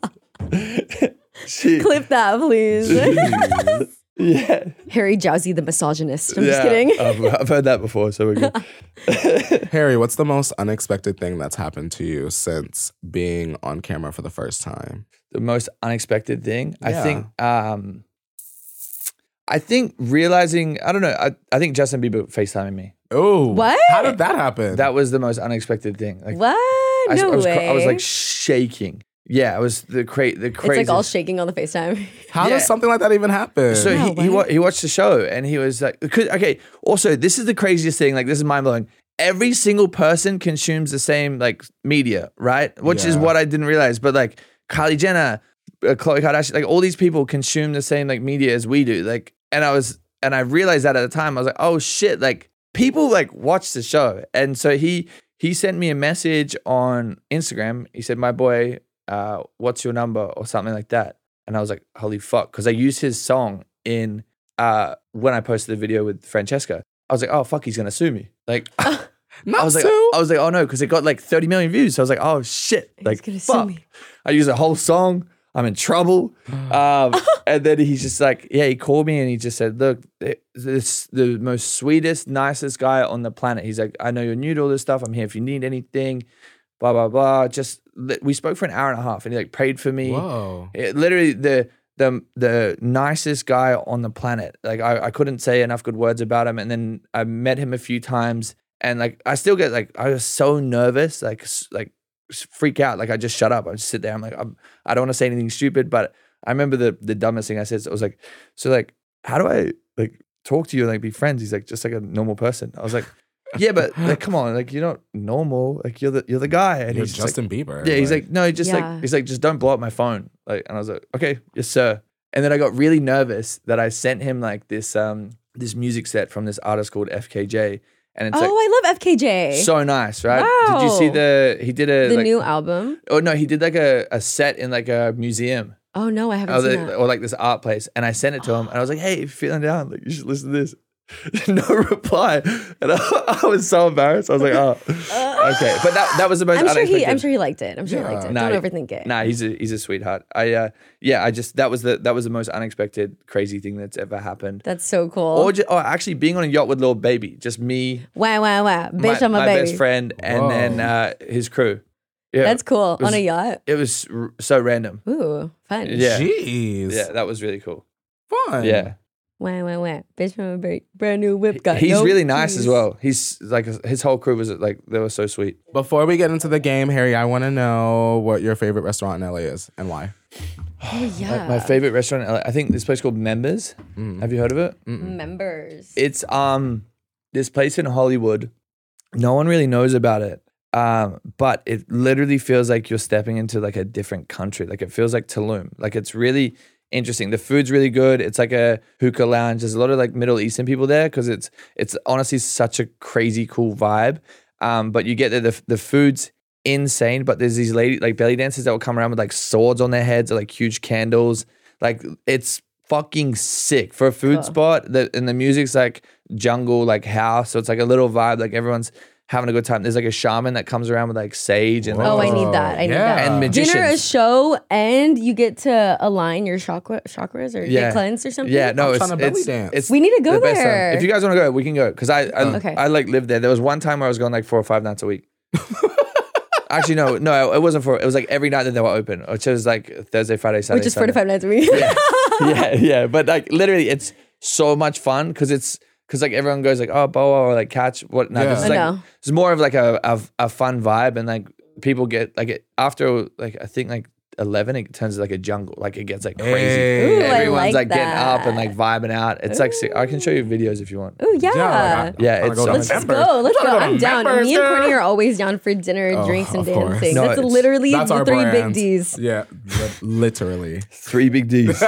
She, Clip that, please. yeah. Harry Jowsey, the misogynist. I'm just kidding. I've heard that before, so we're good. Harry, what's the most unexpected thing that's happened to you since being on camera for the first time? The most unexpected thing, Yeah. I think realizing, I don't know, I think Justin Bieber FaceTiming me. Oh, What? How did that happen? That was the most unexpected thing. Like What? No way. I was like shaking. Yeah, I was the it's craziest. like all shaking on the FaceTime. How yeah. does something like that even happen? So No, he watched the show and he was like, okay, also this is the craziest thing. Like this is mind blowing. every single person consumes the same like media, right? Which is Yeah. what I didn't realize. But like Kylie Jenner, Khloe Kardashian, like all these people consume the same like media as we do. Like, and I realized that at the time. I was like, oh shit, like people like watch the show. And so he sent me a message on Instagram. He said, my boy, what's your number or something like that. And I was like, holy fuck. Cause I used his song in, when I posted the video with Francesca. I was like, oh fuck, he's gonna sue me. Like, Not I was sue. like, oh no, because it got like 30 million views. So I was like, oh shit, like gonna sue fuck. me. I used a whole song. I'm in trouble. And then he's just like, yeah, he called me and he just said, look, this the most sweetest, nicest guy on the planet. He's like, I know you're new to all this stuff. I'm here if you need anything. Blah blah blah. We spoke for an hour and a half, and he like prayed for me. Whoa. Literally the nicest guy on the planet. Like I couldn't say enough good words about him. And then I met him a few times, and like I still get like I was so nervous, like freak out. Like I just shut up. I just sit there. I'm like I don't want to say anything stupid, but I remember the dumbest thing I said. So I was like, how do I like talk to you and like be friends? He's like, just like a normal person. I was like, yeah, but like come on, like you're not normal. Like you're the guy. And You're he's just Justin like, Bieber. yeah, he's like, no, just Yeah. like, he's like, just don't blow up my phone. Like, and I was like, okay, yes, sir. And then I got really nervous that I sent him like this music set from this artist called FKJ. And it's Oh, I love FKJ. like so nice, right? Did you see Wow. he did a the like, new album. oh no, he did like a set in like a museum Oh no, I haven't or, seen that. or like this art place. And I sent it to him and I was like, hey, if you're feeling down, like you should listen to this. No reply. And I was so embarrassed. I was like, oh, okay. But that was the most I'm sure unexpected. he liked it. I'm sure he liked it. Nah, Don't overthink it. Nah, he's a sweetheart. I just that was the most unexpected crazy thing that's ever happened. That's so cool. Or actually being on a yacht with Lil Baby, just me, Wow. Bitch, I'm a my baby. best friend, and Whoa. then his crew. Yeah, That's cool. was- On a yacht. it was so random. Ooh, fun. Yeah. Jeez. Yeah, that was really cool. Fun. Yeah, Wow. Bitch, I'm a baby. Brand new whip. Got he's no really nice keys. as well. He's like his whole crew was like they were so sweet. Before we get into the game, Harry, I want to know what your favorite restaurant in LA is and why. Oh yeah. My favorite restaurant, in LA, I think this place called Members. Have you heard of it? Members. It's this place in Hollywood. No one really knows about it. But it literally feels like you're stepping into like a different country. Like it feels like Tulum. Like it's really interesting. The food's really good. It's like a hookah lounge. There's a lot of like Middle Eastern people there because it's honestly such a crazy cool vibe. But you get there, the food's insane. But there's these belly dancers that will come around with like swords on their heads or like huge candles. Like it's fucking sick for a food spot. And the music's like jungle, like house. So it's like a little vibe. Like everyone's having a good time. There's like a shaman that comes around with like sage and like, Oh, I need that. I need Yeah. that. and magicians. Dinner, a show, and you get to align your chakras or get cleansed or something. Yeah, no, I'm it's trying to belly it's, dance. it's We need to go the best time. there. If you guys want to go, we can go because I Okay. I like lived there. There was one time where I was going like 4 or 5 nights a week. Actually, no, it wasn't it was like every night that they were open, which was like Thursday, Friday, Saturday, Which is 4 to Sunday. 5 nights a week. yeah. But like literally, it's so much fun because like everyone goes like, oh, boa or like catch what? No, Yeah. this is I like know. it's more of like a fun vibe and like people get like after like I think like 11 it turns to like a jungle, like it gets like crazy. Hey. Ooh, I Everyone's like like getting up and that. like vibing out. It's like sick. I can show you videos if you want. Oh yeah. Yeah, I'm it's gonna so- Let's to just Members. go. Let's I'm go. trying to I'm down. Members, Me and girl. Courtney are always down for dinner, drinks, and of course. dancing. No, That's it's- literally That's our 3 big brand. D's. Yeah, literally. 3 big D's.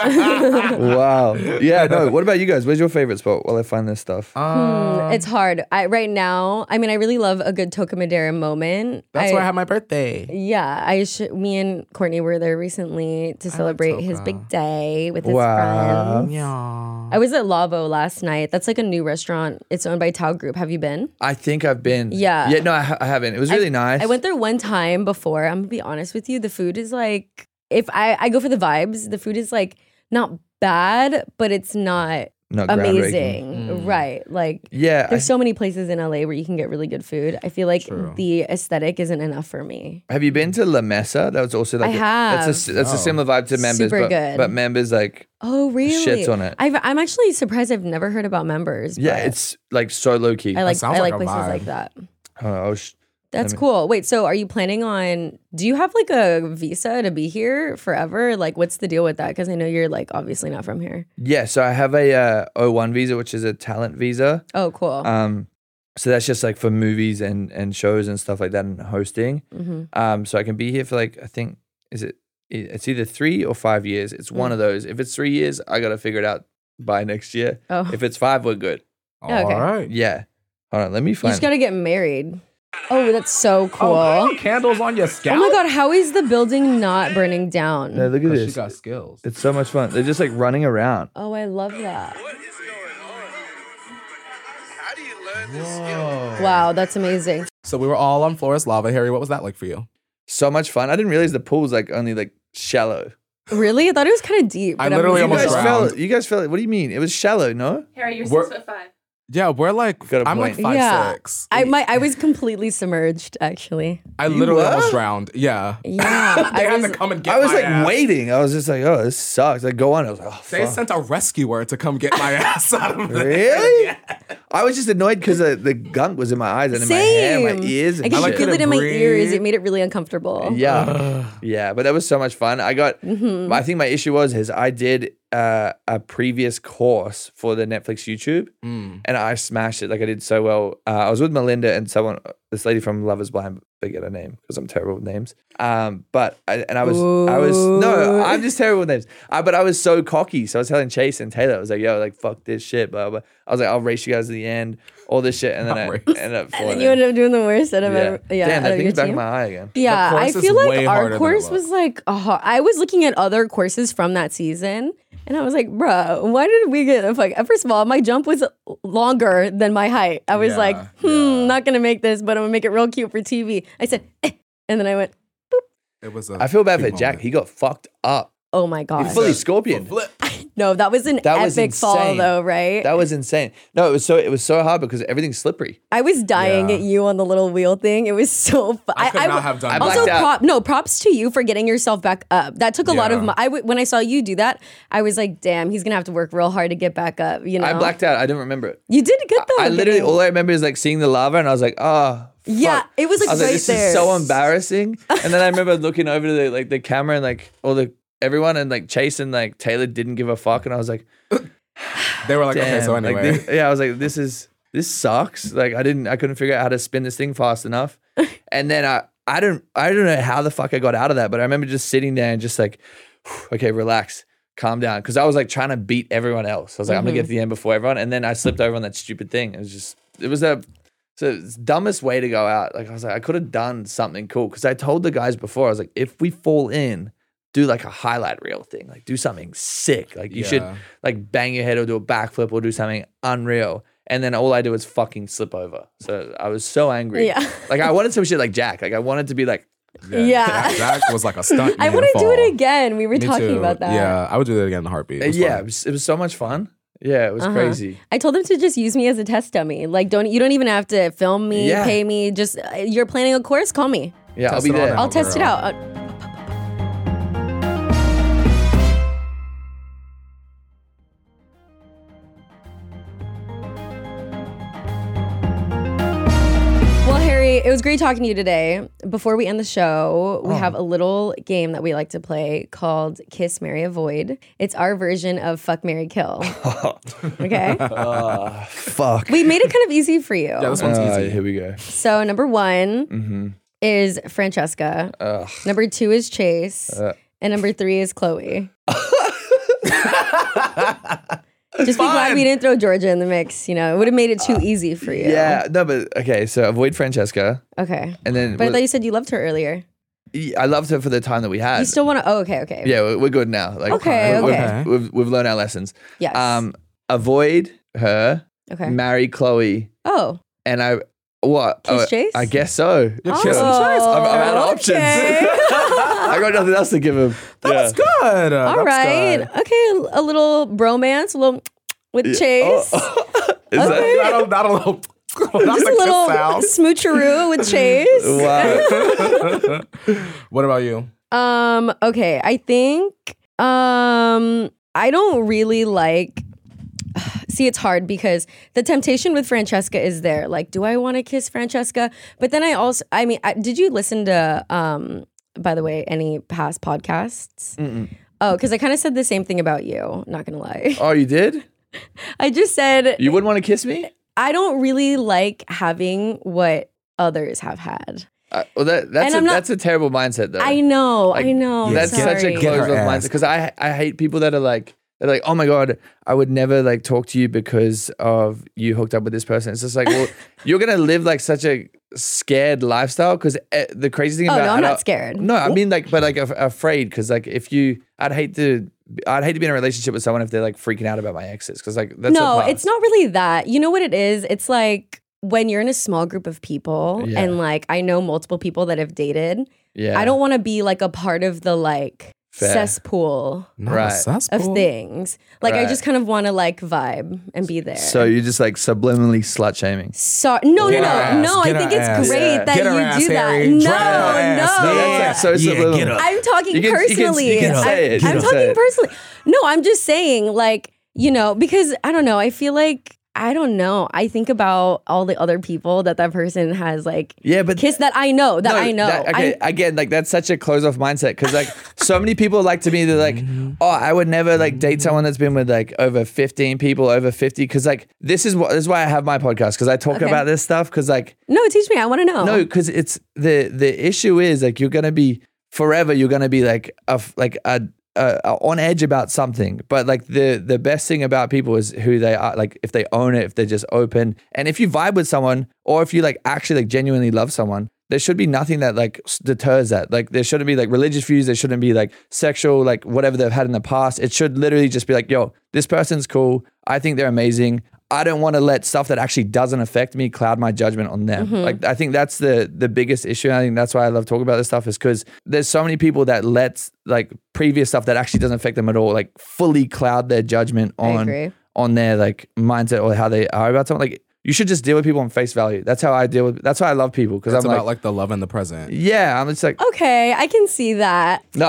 Wow. Yeah, no. What about you guys? Where's your favorite spot while I find this stuff? It's hard. Right now, I mean, I really love a good Toca Madera moment. That's where I had my birthday. Yeah, me and Courtney were there recently to celebrate his Toca. big day with his Wow. friends. Yeah. I was at Lavo last night. That's like a new restaurant. It's owned by Tao Group. Have you been? I think I've been. Yeah. Yeah, no, I haven't. It was really nice. I went there one time before. I'm gonna be honest with you. The food is like, if I go for the vibes, the food is like not bad, but it's not Not groundbreaking. amazing. Right. Like Yeah. there's so many places in LA where you can get really good food. I feel like True. the aesthetic isn't enough for me. Have you been to La Mesa? That was also like I have. That's a similar vibe to Members, Super but good. but Members like Oh, really? Shits on it. I'm actually surprised I've never heard about Members. yeah, but it's like so low key. I like sounds I like like a places vibe. like that. Oh, That's cool. Wait, so are you planning on, do you have like a visa to be here forever? Like what's the deal with that? Because I know you're like obviously not from here. yeah. So I have a O1 visa, which is a talent visa. Oh, cool. So that's just like for movies and shows and stuff like that and hosting. So I can be here for like, I think, it's either 3 or 5 years. It's one of those. If it's 3 years, I got to figure it out by next year. Oh. If it's 5, we're good. Yeah, okay. All right. Yeah. Hold on, let me You find just gotta get married. Oh, that's so cool. Oh, candles on your scalp. Oh my god, how is the building not burning down? No, look at She this. got skills. It's so much fun. They're just like running around. Oh, I love that. How do you learn this skill? Wow, that's amazing. So we were all on Flores Lava. Harry, what was that like for you? So much fun. I didn't realize the pool's like only like shallow. Really? I thought it was kind of deep. I but literally You almost guys drowned. felt. You guys felt. What do you mean? It was shallow. No. Harry, you're We're- 6'5". Yeah, we're like, Got a I'm like point. 5'6". I was completely submerged, actually. I literally were? almost drowned. Yeah. Yeah. They I had was, to come and get I was my like ass. waiting. I was just like, oh, this sucks. Like go on. I was like, oh, They fuck. sent a rescuer to come get my ass out of there. Really? Yeah. I was just annoyed because the gunk was in my eyes and in my hair, my ears, I and could like shit. feel it couldn't in my ears. breathe. It made it really uncomfortable. Yeah, yeah, but that was so much fun. I got. I think my issue was I did a previous course for the Netflix YouTube, and I smashed it. Like I did so well. I was with Melinda and this lady from Love Is Blind. Forget her name because I'm terrible with names. But I was no, I'm just terrible with names. But I was so cocky. So I was telling Chase and Taylor, I was like, yo, like fuck this shit. Blah, blah. I was like, I'll race you guys to the end. All this shit, and then I Race. ended up And falling. then you ended up doing the worst out of yeah. Damn, out that of your thing's back in team. my eye again. Yeah, I course is feel way like harder our than it course looks. was like, I was looking at other courses from that season, and I was like, bruh, why did we get like? First of all, my jump was longer than my height. I was Yeah, like, yeah. not gonna make this, but I'm gonna make it real cute for TV. I said, and then I went, It was I feel bad for big Jack. moment. He got fucked up. oh my god. He fully scorpion. Flip. No, that was an That was epic fall insane. though, right? That was insane. No, it was so hard because everything's slippery. I was dying Yeah. at you on the little wheel thing. It was so fun. I could not have done I that. Also, blacked out. props to you for getting yourself back up. That took a lot of Yeah. my. When I saw you do that, I was like, "Damn, he's gonna have to work real hard to get back up." You know, I blacked out. I didn't remember it. You did good though. I literally all I remember is like seeing the lava, and I was like, oh. Yeah, fuck. it was like I was right like, this there. is so embarrassing. And then I remember looking over to the camera and like everyone and like Chase and like Taylor didn't give a fuck, and I was like, They were like, damn. okay, so Like, anyway. I was like, this sucks. Like I couldn't figure out how to spin this thing fast enough. And then I don't know how the fuck I got out of that, but I remember just sitting there and just like, okay, relax, calm down, because I was like trying to beat everyone else. I was like, I'm gonna get to the end before everyone, and then I slipped over on that stupid thing. It was the dumbest way to go out. Like I was like, I could have done something cool because I told the guys before, I was like, if we fall in, do like a highlight reel thing, like do something sick. Like you should Yeah. like bang your head or do a backflip or do something unreal. And then all I did was fucking slip over. So I was so angry. Yeah. Like I wanted some shit like Jack. Like I wanted to be like, Yeah. Jack was like a stunt. I want to do it again. We were Me talking too. about that. Yeah, I would do that again in a heartbeat. It was yeah, fun. it was so much fun. Yeah, it was crazy. I told them to just use me as a test dummy. Like, you don't even have to film me, Yeah. pay me. Just you're planning a course, call me. Yeah, I'll Test be it on there. out. I'll test it girl. out. Well, Harry, it was great talking to you today. Before we end the show, we have a little game that we like to play called Kiss, Marry, Avoid. It's our version of Fuck, Marry, Kill. Okay? Fuck. We made it kind of easy for you. Yeah, this one's easy. Here we go. So number one is Francesca. Number two is Chase. And number three is Chloe. Just be glad we didn't throw Georgia in the mix. You know, it would have made it too easy for you. Yeah, no, but okay. So avoid Francesca, Okay. and then But I thought you said you loved her earlier. I loved her for the time that we had. You still want to? Oh, okay, okay. Yeah, we're good now. Like, Okay, we've- okay. We've learned our lessons. Yes. Avoid her. Okay. Marry Chloe, Oh. and I what? Kiss Chase? I guess so. You're Oh, kissing Chase. I'm out of options. okay. I got nothing else to give him. That's good. All right. Okay. A little bromance, a little with Chase. Is that, Not a little. Just a little smoocheroo with Chase. wow. What about you? Okay. I think I don't really like. See, it's hard because the temptation with Francesca is there. Like, do I want to kiss Francesca? But then did you listen to, by the way, any past podcasts? Oh, because I kind of said the same thing about you. Not gonna lie. Oh, you did? I just said You wouldn't want to kiss me? I don't really like having what others have had. Well, that's a terrible mindset, though. I know. That's such a closed off mindset because I hate people that are like, they're like, oh my God, I would never like talk to you because of you hooked up with this person. It's just like, well, you're going to live like such a scared lifestyle because the crazy thing about I'm not scared. No, I mean like, but like afraid because like I'd hate to be in a relationship with someone if they're like freaking out about my exes because like that's no, it's not really that. You know what it is? It's like when you're in a small group of people and like I know multiple people that have dated. Yeah, I don't want to be like a part of the like cesspool of things. Like I just kind of want to like vibe and be there. So you're just like subliminally slut shaming. No. I think it's great that you do that. No. I'm talking personally. I'm talking personally. No, I'm just saying like, you know, because I don't know. I feel like I don't know. I think about all the other people that person has like kissed that I know. Again, like that's such a close off mindset because like so many people like to me, they're like, oh, I would never like date someone that's been with like over 15 people, over 50. Because like this is why I have my podcast because I talk about this stuff because like no, teach me. I want to know. No, because it's the issue is like you're gonna be forever. You're gonna be like on edge about something, but like the best thing about people is who they are. Like if they own it, if they're just open, and if you vibe with someone, or if you like actually like genuinely love someone, there should be nothing that like deters that. Like there shouldn't be like religious views. There shouldn't be like sexual, like whatever they've had in the past. It should literally just be like, yo, this person's cool. I think they're amazing. I don't want to let stuff that actually doesn't affect me cloud my judgment on them. Like I think that's the biggest issue. I think that's why I love talking about this stuff is because there's so many people that let like previous stuff that actually doesn't affect them at all, like fully cloud their judgment on their like mindset or how they are about something. Like you should just deal with people on face value. That's how I deal with. That's why I love people because I'm about like the love in the present. Yeah, I'm just like okay, I can see that. No,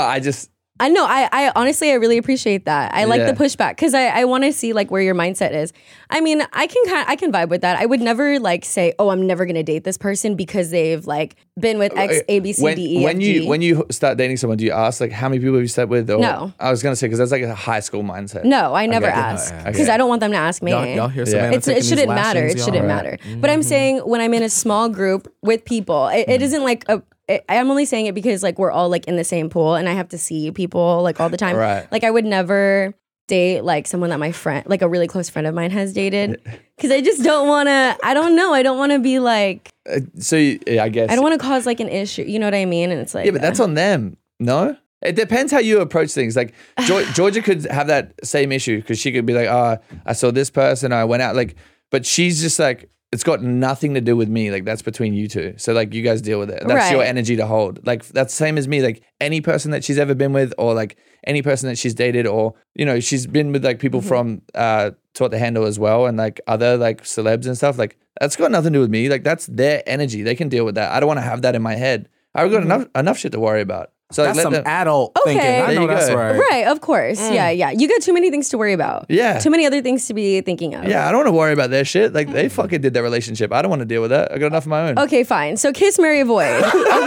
I know. I honestly, I really appreciate that. I like the pushback because I want to see like where your mindset is. I mean, I can vibe with that. I would never like say, oh, I'm never gonna date this person because they've like been with X, A, B, C, D, E, F, G. When you start dating someone, do you ask like how many people have you slept with? Or, no. I was gonna say because that's like a high school mindset. No, I never ask because I don't want them to ask me. Y'all hear Savannah it shouldn't matter. It shouldn't matter. But I'm saying when I'm in a small group with people, it isn't like a. I'm only saying it because like we're all like in the same pool and I have to see people like all the time. Right. Like I would never date like someone that my friend, like a really close friend of mine has dated because I just don't want to, I don't know. I don't want to be like, I guess. I don't want to cause like an issue. You know what I mean? And it's like. Yeah, but that's on them. No? It depends how you approach things. Like Georgia could have that same issue because she could be like, oh, I saw this person, I went out like, but she's just like, it's got nothing to do with me. Like that's between you two. So like you guys deal with it. That's your energy to hold. Like that's same as me. Like any person that she's ever been with or like any person that she's dated or, you know, she's been with like people from Taught to Handle as well and like other like celebs and stuff. Like that's got nothing to do with me. Like that's their energy. They can deal with that. I don't want to have that in my head. I've got enough shit to worry about. So that's some adult thinking. I know that's right. Right, of course. Yeah. You got too many things to worry about. Yeah. Too many other things to be thinking of. Yeah, I don't want to worry about their shit. Like they fucking did their relationship. I don't want to deal with that. I got enough of my own. Okay, fine. So kiss, marry, avoid.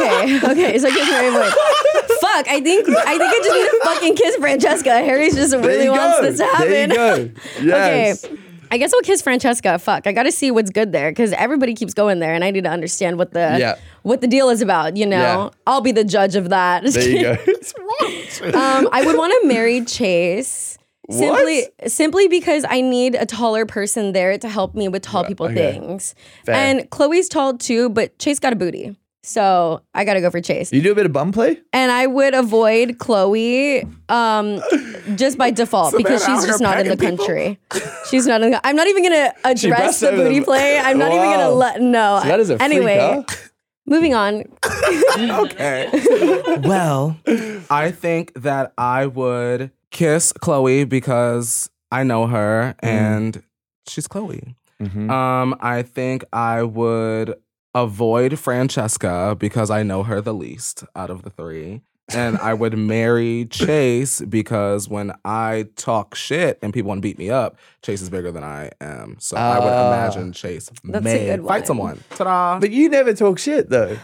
Okay. So kiss, marry, avoid. Fuck, I think I just need to fucking kiss Francesca. Harry's just really wants this to happen. There you go. Yes. Okay. I guess I'll kiss Francesca. Fuck, I got to see what's good there because everybody keeps going there, and I need to understand what the deal is about. You know, I'll be the judge of that. There you go. What's wrong? I would want to marry Chase. Simply because I need a taller person there to help me with tall people things. Fair. And Chloe's tall too, but Chase got a booty. So I gotta go for Chase. You do a bit of bum play? And I would avoid Chloe just by default because she's just not in the country. She's not in the I'm not even gonna address the booty play. I'm not even gonna no. So that is a anyway. freak, huh? Moving on. Okay. Well, I think that I would kiss Chloe because I know her and she's Chloe. I think I would avoid Francesca because I know her the least out of the three. And I would marry Chase because when I talk shit and people want to beat me up, Chase is bigger than I am. So I would imagine Chase may fight someone. Ta-da. But you never talk shit though.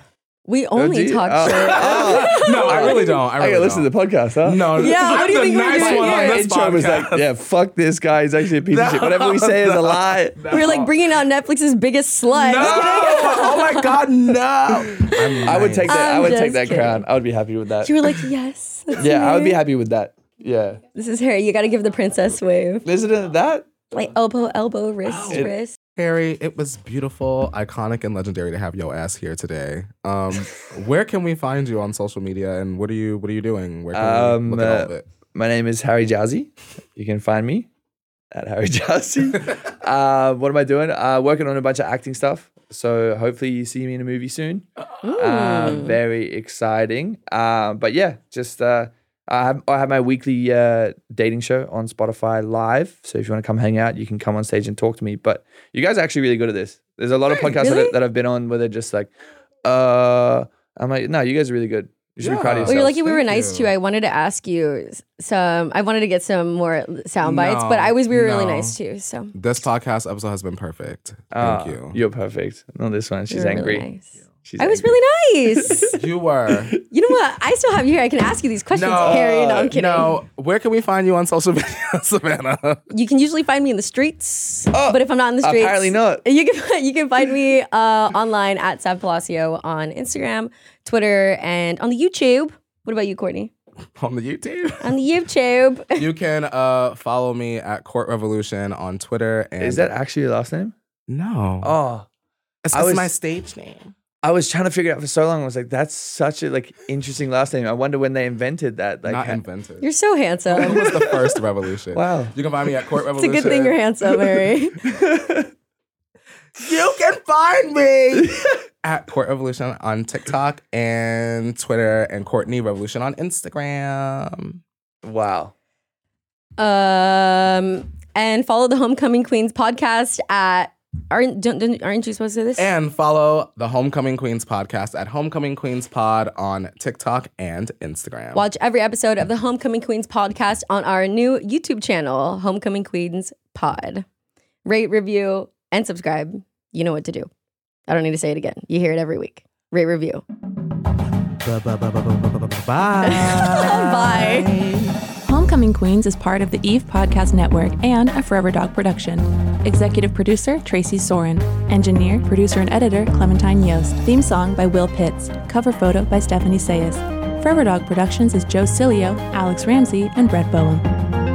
We only do you? talk Oh. shit. No, I really don't. I gotta listen to the podcast, huh? No, Yeah, what do you I'm think the we're nice doing one on here? this Intro was podcast. like, yeah, fuck this guy. He's actually a piece of shit. Whatever we say is a lie. We're like bringing out Netflix's biggest slut. No! Oh my God, no! I would take that. I I'm would take just that kidding. crown. I would be happy with that. You were like, yes. That's Yeah, I would me. be happy with that. Yeah. This is Harry. You got to give the princess wave. Isn't it that? Like elbow, wrist, wrist. Harry, it was beautiful, iconic, and legendary to have your ass here today. Where can we find you on social media, and what are you doing? Where can we look at all of it? My name is Harry Jazzy. You can find me at Harry Jazzy. What am I doing? Working on a bunch of acting stuff. So hopefully you see me in a movie soon. Very exciting. But yeah, just I have my weekly dating show on Spotify Live. So if you want to come hang out, you can come on stage and talk to me. But you guys are actually really good at this. There's a lot of podcasts really? that I've been on where they're just like, I'm like, no, you guys are really good. You should be proud of Yeah. yourself. Well, you're lucky we were Thank nice you. to you. I wanted to ask you I wanted to get some more sound bites, but we were really no. nice too. So This podcast episode has been perfect. Thank you. You're perfect. Not this one. She's you were angry. really nice. She's I was angry. really nice. You were. You know what? I still have you here. I can ask you these questions, Harry. No, I'm kidding. No, where can we find you on social media, Savannah? You can usually find me in the streets, but if I'm not in the streets, apparently not. You can find me online at Sav Palacio on Instagram, Twitter, and on the YouTube. What about you, Courtney? On the YouTube. On the YouTube. You can follow me at Court Revolution on Twitter. And Is that actually your last name? No. Oh, it's I was- my stage name. I was trying to figure it out for so long. I was like, that's such a interesting last name. I wonder when they invented that. Like, Not invented. You're so handsome. It was the first revolution. Wow. You can find me at Court It's a Revolution. good thing you're handsome, Harry. You can find me at Court Revolution on TikTok and Twitter, and Courtney Revolution on Instagram. wow. And follow the Homecoming Queens podcast at. Aren't you supposed to do this? And follow the Homecoming Queens podcast at Homecoming Queens Pod on TikTok and Instagram. Watch every episode of the Homecoming Queens podcast on our new YouTube channel, Homecoming Queens Pod. Rate, review, and subscribe. You know what to do. I don't need to say it again. You hear it every week. Rate, review. Bye. Bye. Homecoming Queens is part of the Eve Podcast Network and a Forever Dog production. Executive producer, Tracy Soren. Engineer, producer, and editor, Clementine Yost. Theme song by Will Pitts. Cover photo by Stephanie Sayas. Forever Dog Productions is Joe Cilio, Alex Ramsey, and Brett Boehm.